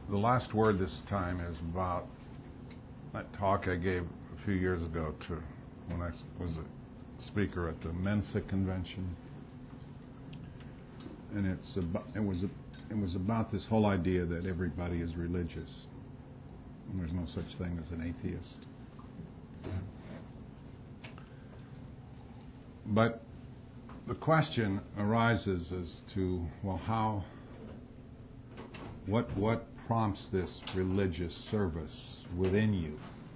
The last word this time is about that talk I gave a few years ago when I was a speaker at the Mensa convention, and it was about this whole idea that everybody is religious, and there's no such thing as an atheist. But the question arises as to, well, what prompts this religious service within you?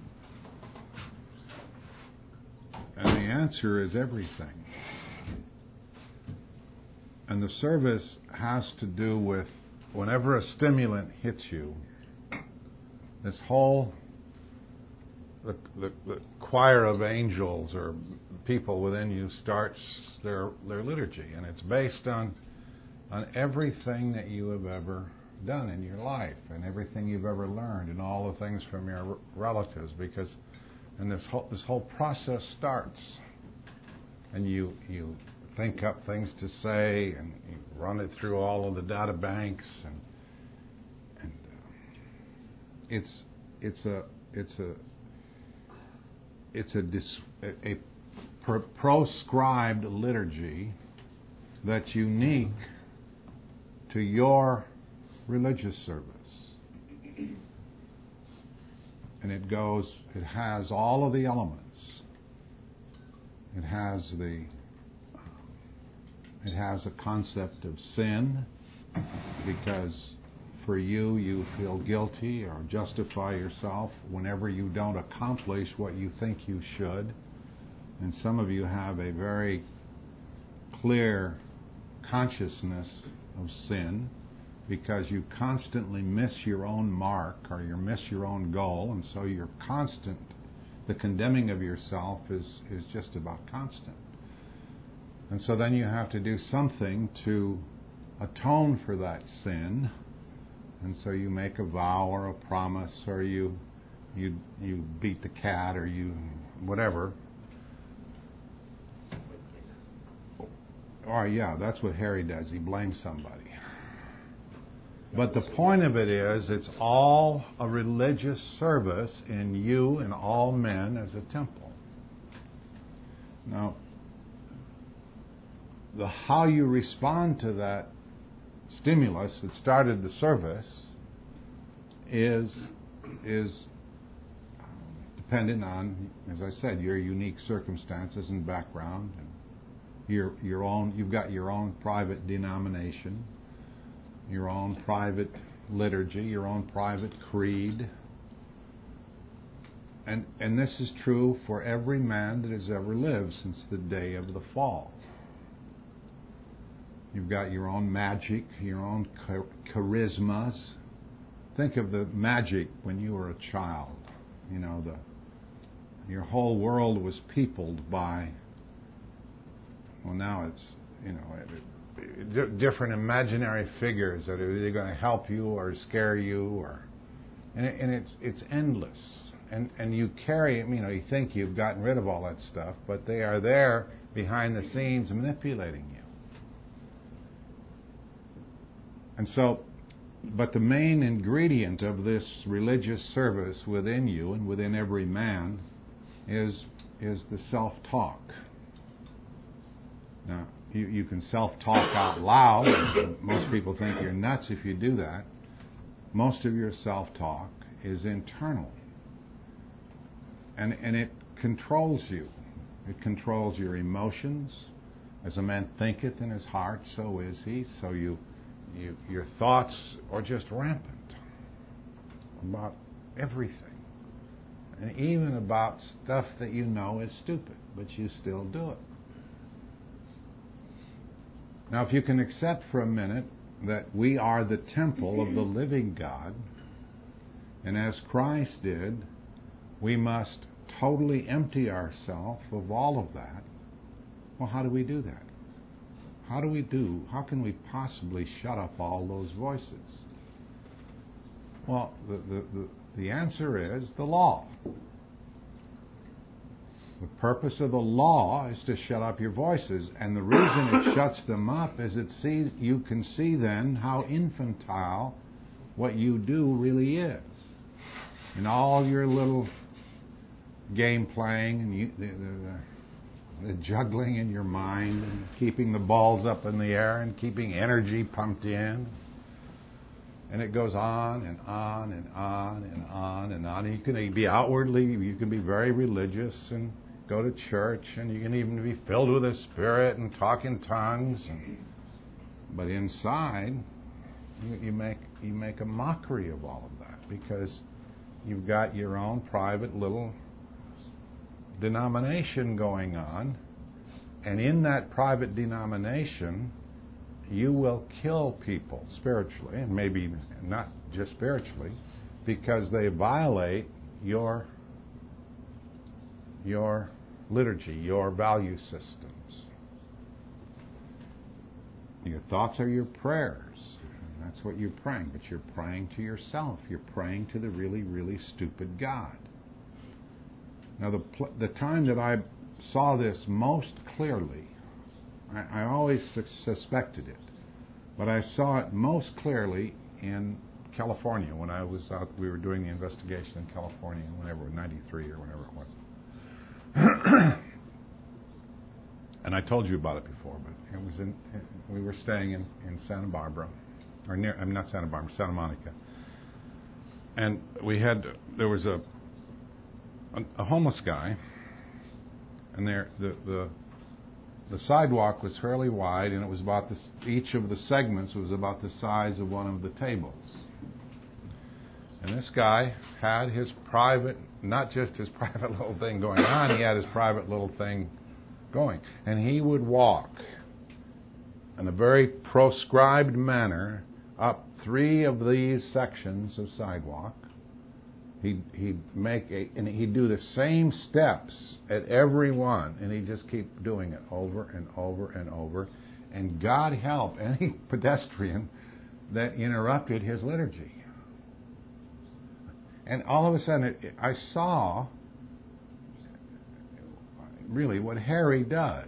And the answer is everything. And the service has to do with whenever a stimulant hits you, this whole the choir of angels or people within you starts their liturgy, and it's based on everything that you have ever done in your life and everything you've ever learned and all the things from your relatives, and this whole process starts, and you think up things to say and you run it through all of the data banks, and it's a proscribed liturgy that's unique to your religious service. And it has all of the elements. It has a concept of sin, because for you feel guilty or justify yourself whenever you don't accomplish what you think you should. And some of you have a very clear consciousness of sin, because you constantly miss your own mark or you miss your own goal, and so the condemning of yourself is just about constant. And so then you have to do something to atone for that sin, and so you make a vow or a promise, or you beat the cat, or you whatever. Or yeah, that's what Harry does. He blames somebody. But the point of it is, it's all a religious service in you and all men as a temple. Now, how you respond to that stimulus that started the service is dependent on, as I said, your unique circumstances and background, and you've got your own private denomination, your own private liturgy, your own private creed. And this is true for every man that has ever lived since the day of the fall. You've got your own magic, your own charismas. Think of the magic when you were a child. Your whole world was peopled by, well, now it's, different imaginary figures that are either going to help you or scare you, and it's endless. And you carry, you think you've gotten rid of all that stuff, but they are there behind the scenes manipulating you. And so, but the main ingredient of this religious service within you and within every man is the self-talk. Now, you can self-talk out loud. Most people think you're nuts if you do that. Most of your self-talk is internal. And it controls you. It controls your emotions. As a man thinketh in his heart, so is he. So your thoughts are just rampant about everything. And even about stuff that you know is stupid, but you still do it. Now, if you can accept for a minute that we are the temple of the living God, and as Christ did, we must totally empty ourselves of all of that. Well, how do we do that? How can we possibly shut up all those voices? Well, the answer is the law. The purpose of the law is to shut up your voices, and the reason it shuts them up is you can see then how infantile what you do really is. And all your little game playing and the juggling in your mind and keeping the balls up in the air and keeping energy pumped in. And it goes on and on and on and on and on. And you can be outwardly, you can be very religious and go to church, and you can even be filled with the Spirit and talk in tongues. But inside, you make a mockery of all of that because you've got your own private little denomination going on, and in that private denomination, you will kill people spiritually, and maybe not just spiritually, because they violate your liturgy, your value systems. Your thoughts are your prayers. And that's what you're praying, but you're praying to yourself. You're praying to the really, really stupid God. Now, the time that I saw this most clearly, I always suspected it, but I saw it most clearly in California when I was out. We were doing the investigation in California, whenever, 93 or whatever it was. And I told you about it before, but it was we were staying in Santa Barbara, or near, I'm not Santa Barbara, Santa Monica. And there was a homeless guy, and the sidewalk was fairly wide, and it was about each of the segments was about the size of one of the tables. And this guy had his private, not just his private little thing going on, he had his private little thing going. And he would walk in a very proscribed manner up 3 of these sections of sidewalk. He'd do the same steps at every one, and he'd just keep doing it over and over and over. And God help any pedestrian that interrupted his liturgy. And all of a sudden, I saw really what Harry does.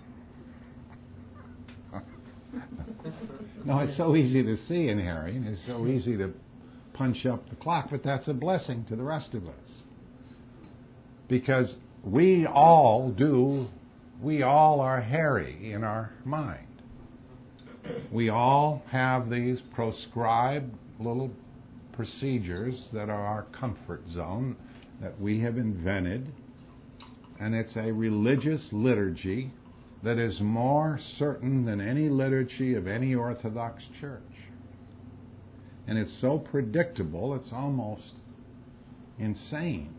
No, it's so easy to see in Harry, and it's so easy to punch up the clock, but that's a blessing to the rest of us. Because we all are Harry in our mind. We all have these proscribed little procedures that are our comfort zone that we have invented, and it's a religious liturgy that is more certain than any liturgy of any Orthodox church. And it's so predictable, it's almost insane.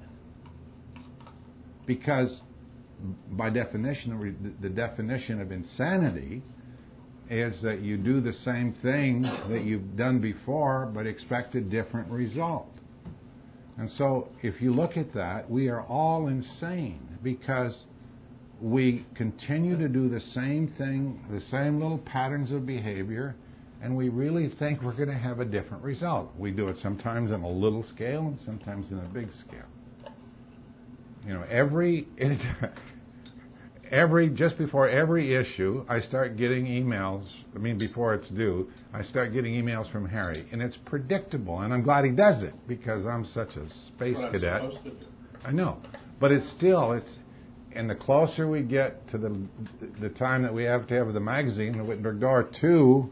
Because by definition, the definition of insanity is that you do the same thing that you've done before, but expect a different result. And so, if you look at that, we are all insane because we continue to do the same thing, the same little patterns of behavior, and we really think we're going to have a different result. We do it sometimes on a little scale and sometimes in a big scale. You know, just before every issue, I start getting emails. Before it's due, I start getting emails from Harry, and it's predictable. And I'm glad he does it because I'm such a space cadet. I'm supposed to do. I know, but it's. And the closer we get to the time that we have to have the magazine, the Wittenberg Door, to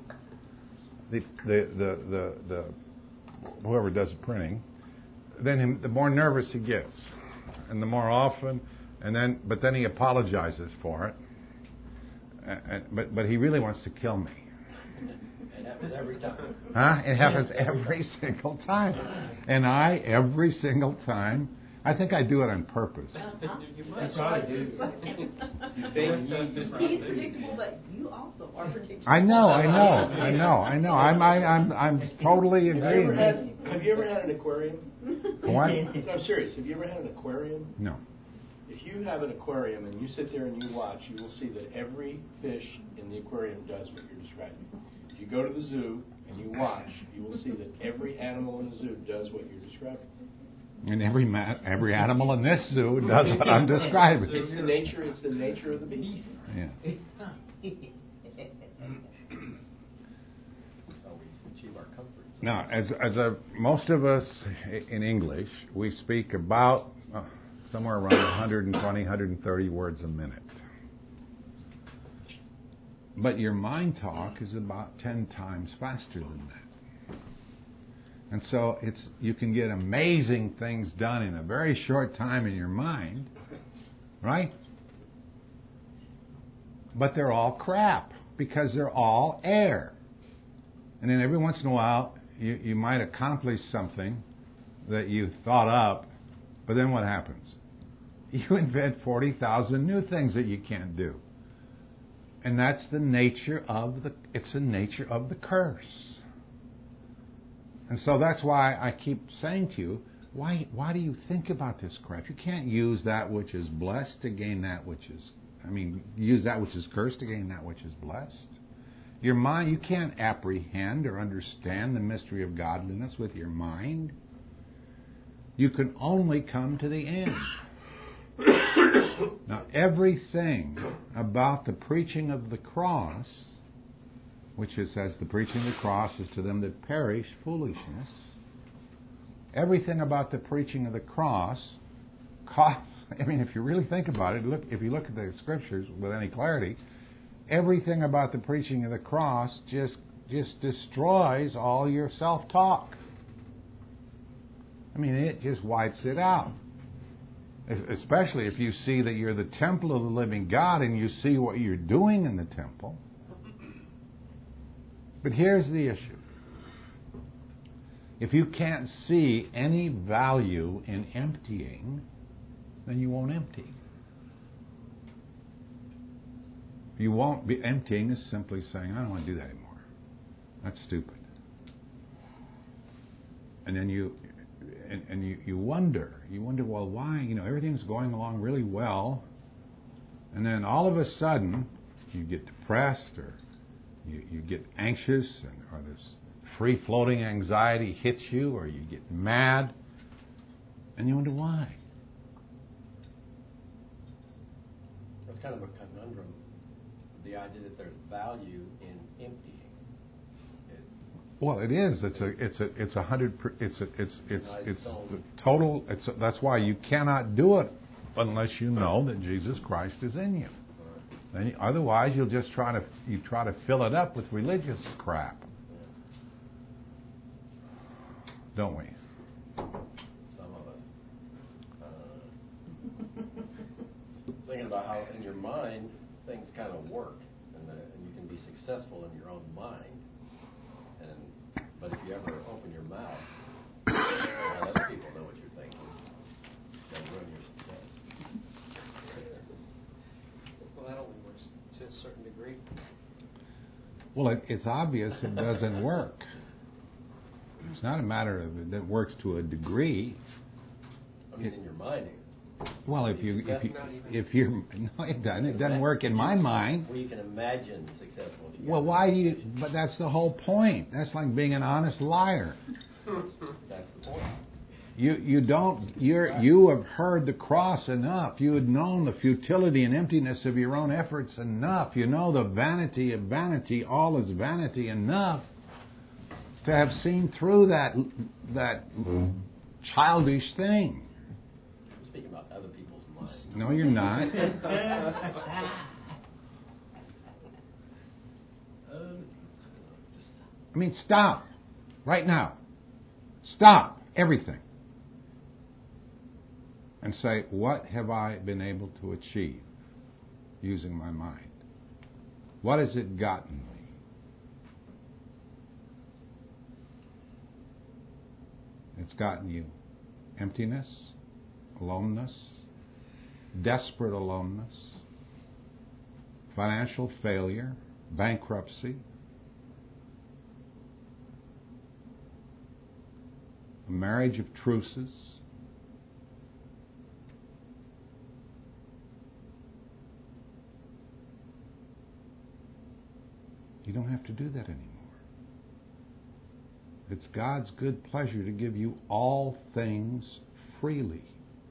the whoever does the printing, then the more nervous he gets, and the more often, but then he apologizes for it. But he really wants to kill me. It happens every time. Huh? It happens every single time, and every single time. I think I do it on purpose. You probably do. He's predictable, but you also are predictable. I know. I'm totally agreeing. Have you ever had an aquarium? What? No, I'm serious. Have you ever had an aquarium? No. If you have an aquarium and you sit there and you watch, you will see that every fish in the aquarium does what you're describing. If you go to the zoo and you watch, you will see that every animal in the zoo does what you're describing. And every animal in this zoo does what I'm describing. It's the nature of the beast. Yeah. So we achieve our comfort Now, most of us in English, we speak about somewhere around 120, 130 words a minute. But your mind talk is about 10 times faster than that. And so you can get amazing things done in a very short time in your mind, right? But they're all crap because they're all air. And then every once in a while, you might accomplish something that you thought up, but then what happens? You invent 40,000 new things that you can't do. And that's the nature of the curse. And so that's why I keep saying to you, why do you think about this crap? You can't use that which is blessed to gain that which is, use that which is cursed to gain that which is blessed. Your mind, you can't apprehend or understand the mystery of godliness with your mind. You can only come to the end. Now, everything about the preaching of the cross, which it says the preaching of the cross is to them that perish foolishness, everything about the preaching of the cross if you really think about it, if you look at the scriptures with any clarity, everything about the preaching of the cross just destroys all your self-talk. It just wipes it out. Especially if you see that you're the temple of the living God and you see what you're doing in the temple. But here's the issue. If you can't see any value in emptying, then you won't empty. You won't be emptying is simply saying, I don't want to do that anymore. That's stupid. And then you wonder, well, why? Everything's going along really well, and then all of a sudden you get depressed or you get anxious, or this free-floating anxiety hits you, or you get mad, and you wonder why. That's kind of a conundrum. The idea that there's value in emptying. Well, it is. It's the total. That's why you cannot do it unless you know that Jesus Christ is in you. Then otherwise, you'll just try to fill it up with religious crap, don't we? Some of us. Thinking about how in your mind things kind of work, and you can be successful in your own mind. But if you ever open your mouth, let other people know what you're thinking, they'll ruin your success. Well, that only works to a certain degree. Well, it's obvious it doesn't work. It's not a matter of it works to a degree. In your mind. Well, if you're no, it doesn't. It doesn't work in my mind. Well, you can imagine successful. Well, why do you? But that's the whole point. That's like being an honest liar. That's the point. You have heard the cross enough. You have known the futility and emptiness of your own efforts enough. You know the vanity of vanity. All is vanity enough to have seen through that childish thing. Speaking about other people's minds. No, you're not. Stop. Right now. Stop everything. And say, what have I been able to achieve using my mind? What has it gotten me? It's gotten you emptiness, aloneness, desperate aloneness, financial failure, bankruptcy, a marriage of truces, you don't have to do that anymore. It's God's good pleasure to give you all things freely.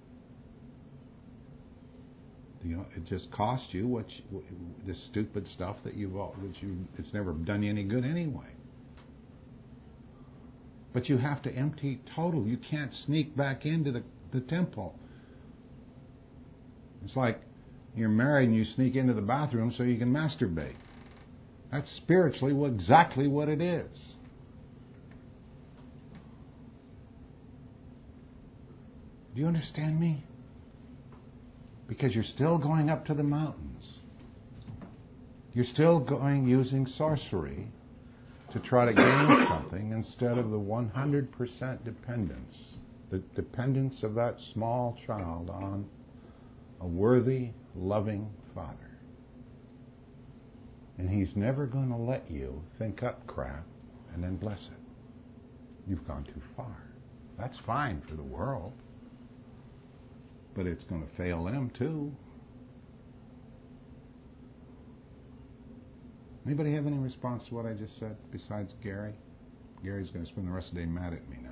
It just costs you this stupid stuff that it's never done you any good anyway. But you have to empty total. You can't sneak back into the temple. It's like you're married and you sneak into the bathroom so you can masturbate. That's spiritually exactly what it is. Do you understand me? Because you're still going up to the mountains. You're still going using sorcery to try to gain something instead of the 100% dependence. The dependence of that small child on a worthy, loving Father. And He's never going to let you think up crap and then bless it. You've gone too far. That's fine for the world. But it's going to fail them too. Anybody have any response to what I just said besides Gary? Gary's going to spend the rest of the day mad at me now.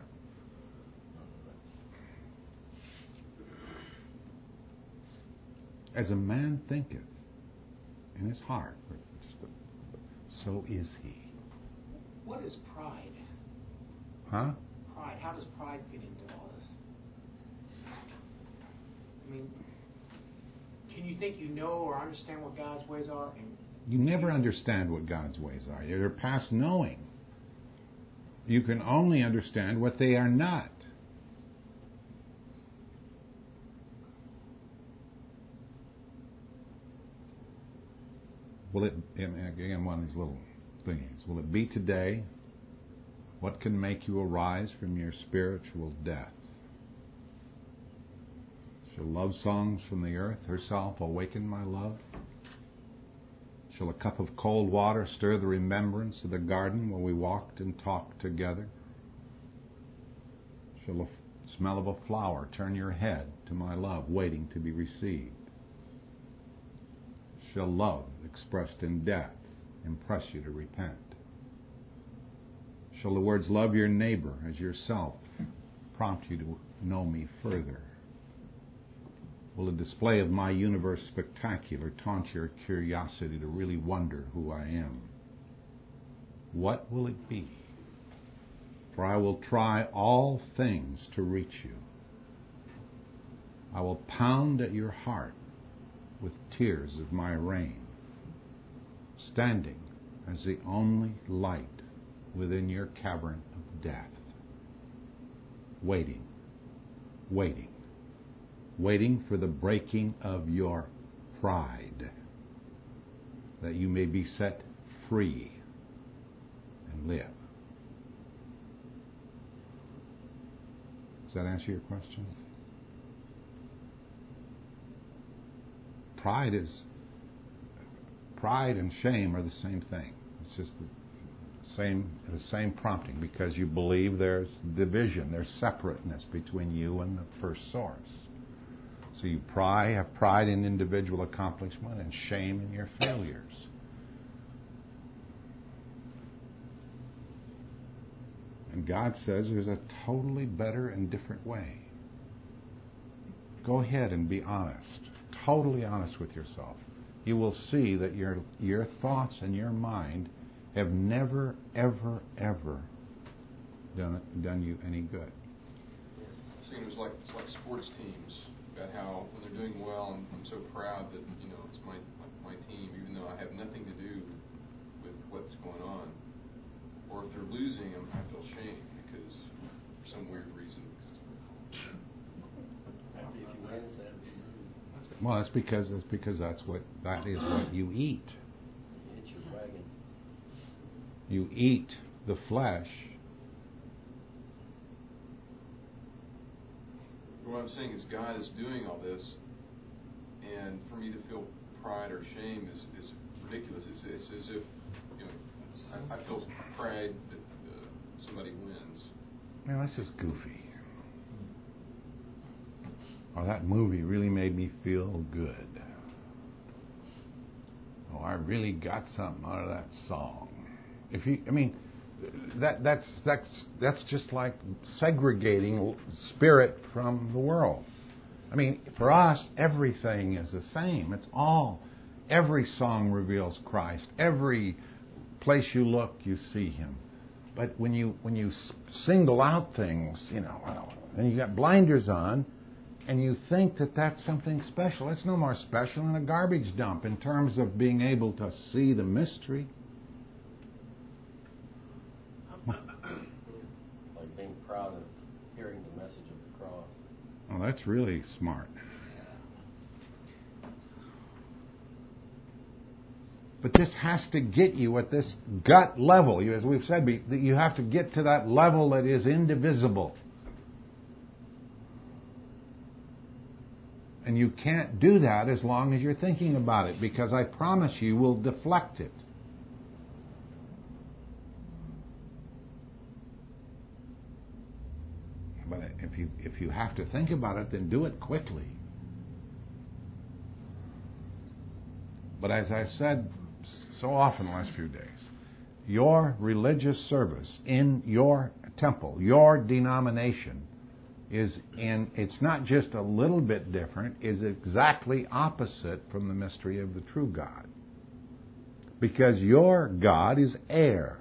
As a man thinketh in his heart, so is he. What is pride? Huh? Pride. How does pride fit into all this? I mean, can you think you know or understand what God's ways are? And you never understand what God's ways are. They're past knowing. You can only understand what they are not. Will it, again, one of these little thingies, will it be today? What can make you arise from your spiritual death? Shall love songs from the earth herself awaken my love? Shall a cup of cold water stir the remembrance of the garden where we walked and talked together? Shall the smell of a flower turn your head to my love, waiting to be received? Shall love, expressed in death, impress you to repent? Shall the words, love your neighbor as yourself, prompt you to know me further? Will a display of my universe spectacular taunt your curiosity to really wonder who I am? What will it be? For I will try all things to reach you. I will pound at your heart with tears of my rain, standing as the only light within your cavern of death, waiting, waiting, waiting for the breaking of your pride, that you may be set free and live. Does that answer your questions? Pride and shame are the same thing. It's just the same prompting, because you believe there's division, there's separateness between you and the first source. So you have pride in individual accomplishment and shame in your failures. And God says there's a totally better and different way. Go ahead and be honest. Totally honest with yourself. You will see that your thoughts and your mind have never, ever, ever done you any good. See, it's like sports teams, about how when they're doing well, I'm so proud that it's my team, even though I have nothing to do with what's going on. Or if they're losing, I feel shame because for some weird reason. Well, that's because that is what you eat. It's your wagon. You eat the flesh. What I'm saying is God is doing all this, and for me to feel pride or shame is ridiculous. It's as if I feel pride that somebody wins. Man, that's just goofy. Oh, that movie really made me feel good. Oh, I really got something out of that song. That's just like segregating spirit from the world. I mean, for us, everything is the same. Every song reveals Christ. Every place you look, you see Him. But when you single out things, and you got blinders on, and you think that that's something special, it's no more special than a garbage dump in terms of being able to see the mystery. Like being proud of hearing the message of the cross. Oh, that's really smart. But this has to get you at this gut level. As we've said, you have to get to that level that is indivisible. And you can't do that as long as you're thinking about it, because I promise you will deflect it. But if you have to think about it, then do it quickly. But as I've said so often the last few days, your religious service in your temple, your denomination, it's not just a little bit different, is exactly opposite from the mystery of the true God. Because your God is air.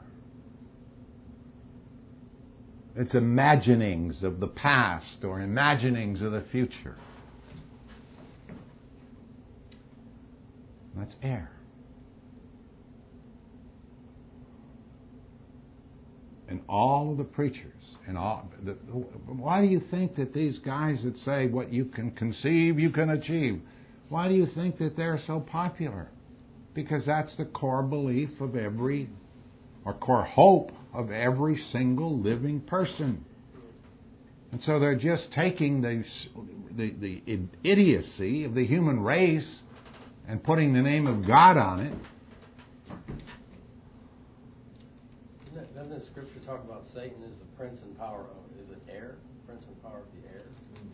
It's imaginings of the past or imaginings of the future. That's air. And all of the preachers, why do you think that these guys that say what you can conceive, you can achieve, why do you think that they're so popular? Because that's the core belief of core hope of every single living person. And so they're just taking the idiocy of the human race and putting the name of God on it. Doesn't the scripture talk about Satan as the prince and power of, is it air? Prince and power of the air?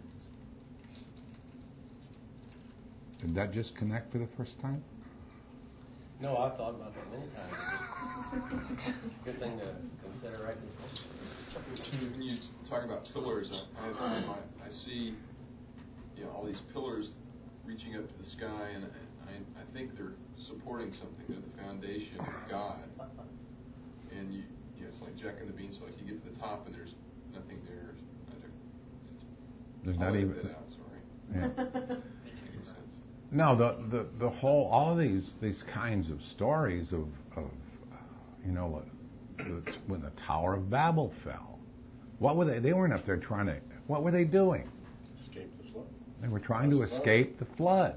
Did that just connect for the first time? No, I've thought about that many times. It's a good thing to consider right this moment. When you talk about pillars, I see all these pillars reaching up to the sky, and I think they're supporting something. They're the foundation of God. And it's like Jack and the Beanstalk. You get to the top, and there's nothing there. There's not even. Bit out, sorry. Yeah. Making sense. No, the whole, all these kinds of stories of when the Tower of Babel fell. What were they? They weren't up there trying to. What were they doing? Escape the flood. They were trying to escape the flood.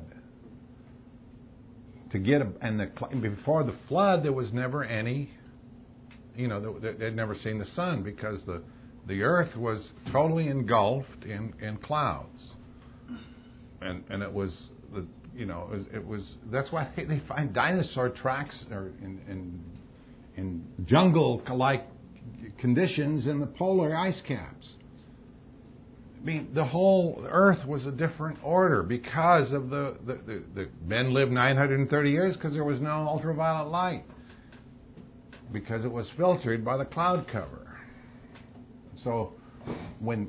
Before the flood, there was never any. They'd never seen the sun because the earth was totally engulfed in clouds, and it was it was that's why they find dinosaur tracks or in jungle-like conditions in the polar ice caps. I mean, the whole earth was a different order because of the men lived 930 years because there was no ultraviolet light. Because it was filtered by the cloud cover. So when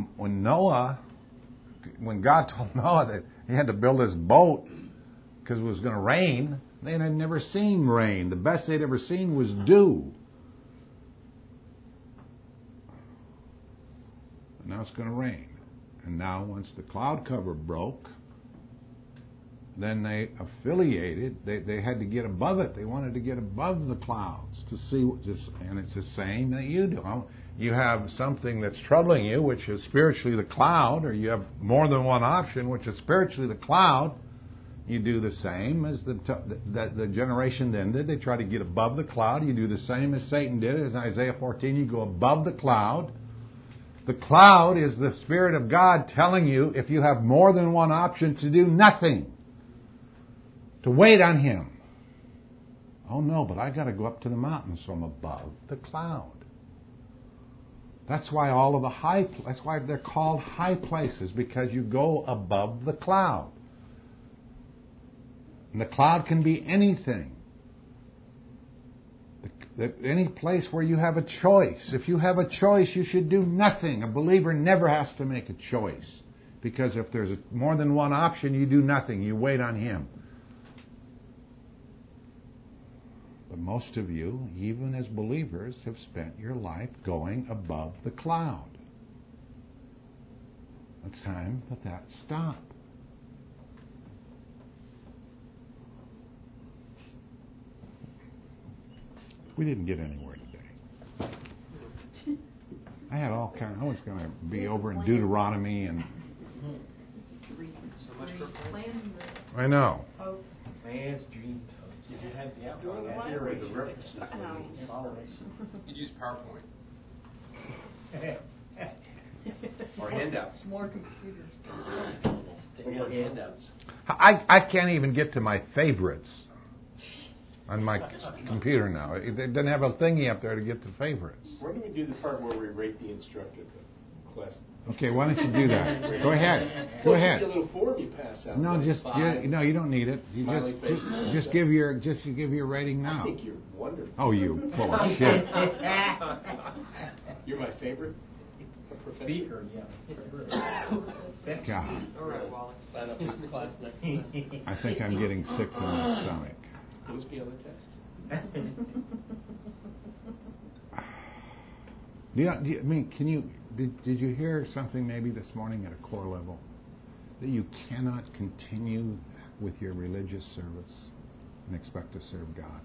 God told Noah that he had to build this boat because it was going to rain, they had never seen rain. The best they'd ever seen was dew. And now it's going to rain. And now once the cloud cover broke, then they affiliated. They had to get above it. They wanted to get above the clouds to see and it's the same that you do. You have something that's troubling you, which is spiritually the cloud, or you have more than one option, which is spiritually the cloud. You do the same as the generation then did. They try to get above the cloud. You do the same as Satan did. As Isaiah 14, you go above the cloud. The cloud is the Spirit of God telling you if you have more than one option to do nothing. To wait on Him. Oh no, but I got to go up to the mountains from above the cloud. That's why that's why they're called high places, because you go above the cloud. And the cloud can be anything. Any place where you have a choice. If you have a choice, you should do nothing. A believer never has to make a choice. Because if there's more than one option, you do nothing. You wait on Him. But most of you, even as believers, have spent your life going above the cloud. It's time that that stop. We didn't get anywhere today. I had all kind. I was going to be over in Deuteronomy, and So much for Plan I know. the hopes. plans, dreams, hopes. Did you have the outline? Right. Theory, the references, Ow. You'd use PowerPoint. Or handouts. More computers. More handouts. I can't even get to my favorites on my computer now. It doesn't have a thingy up there to get to favorites. When do we do the part where we rate the instructor, the class? Okay, why don't you do that? Go ahead. Go Well, it's ahead. a little form you pass out. No, like just 5. no. You don't need it. You Smiley just faces. just give your rating I now. think you're wonderful. Oh, you full of shit. You're my favorite professor. Speaker, yeah. God, All right, Wallace. Sign up for this class next semester. I think I'm getting sick to my stomach. Let's be on the test. I mean, did you hear something maybe this morning at a core level that you cannot continue with your religious service and expect to serve God?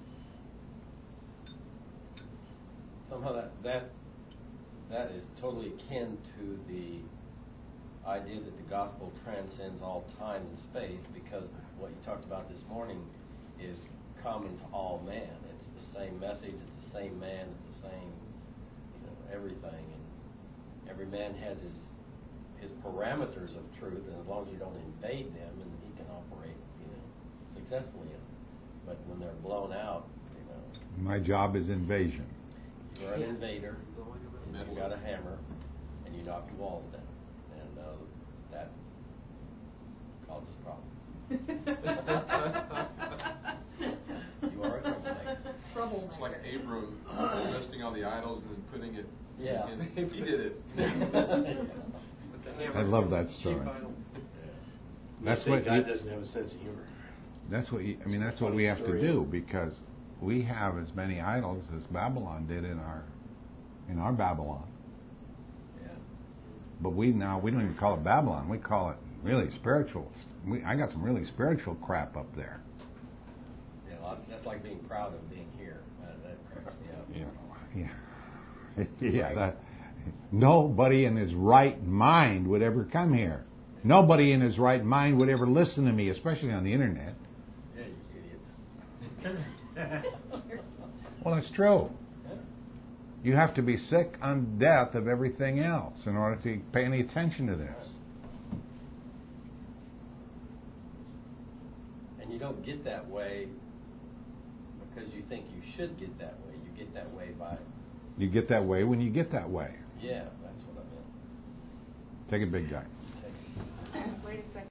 Somehow that is totally akin to the idea that the gospel transcends all time and space, because what you talked about this morning is common to all man. It's the same message, it's the same man, it's the same, everything, and every man has his parameters of truth, and as long as you don't invade them, and he can operate, successfully in them. But when they're blown out, My job is invasion. you're an invader, and you've got a hammer, and you knock the walls down, and that causes problems. You are a troublemaker. Trouble. It's like Abram investing all the idols and then putting it. Yeah. In, he did it. With the hammer. I love that story. Chief idol. That's I think what God you- doesn't have a sense of humor. That's what that's what we have to do, because we have as many idols as Babylon did in our Babylon. Yeah. But we don't even call it Babylon. We call it really spiritual. I got some really spiritual crap up there. Yeah, that's like being proud of being here. That cracks me up. Yeah. Nobody in his right mind would ever come here. Nobody in his right mind would ever listen to me, especially on the internet. Yeah, you idiots. Well, that's true. You have to be sick on death of everything else in order to pay any attention to this. And you don't get that way because you think you should get that way. You get that way by... You get that way when you get that way. Yeah, that's what I meant. Take it, big guy. Okay. Wait a second.